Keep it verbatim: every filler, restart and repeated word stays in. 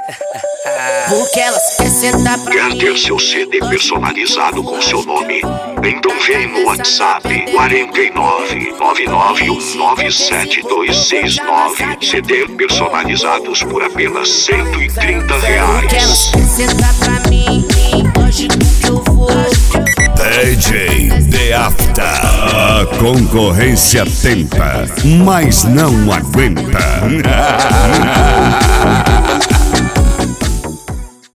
Porque elas querem sentar pra Quer mim. ter seu C D personalizado com seu nome? Então vem no WhatsApp quarenta e nove, nove nove um nove sete dois seis nove. C D personalizados por apenas cento e trinta Porque reais. elas querem sentar pra mim. Hoje que eu vou. D J The After. A concorrência tenta, mas não aguenta.